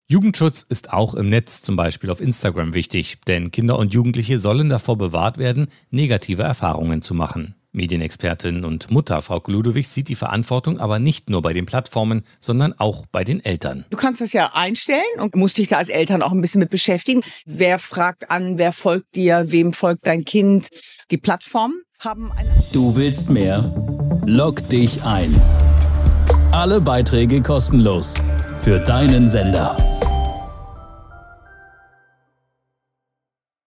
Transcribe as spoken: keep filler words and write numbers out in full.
Jugendschutz ist auch im Netz, zum Beispiel auf Instagram, wichtig, denn Kinder und Jugendliche sollen davor bewahrt werden, negative Erfahrungen zu machen. Medienexpertin und Mutter Frauke Ludewig sieht die Verantwortung aber nicht nur bei den Plattformen, sondern auch bei den Eltern. Du kannst das ja einstellen und musst dich da als Eltern auch ein bisschen mit beschäftigen. Wer fragt an, wer folgt dir, wem folgt dein Kind? Die Plattformen haben eine... Du willst mehr? Log dich ein. Alle Beiträge kostenlos für deinen Sender.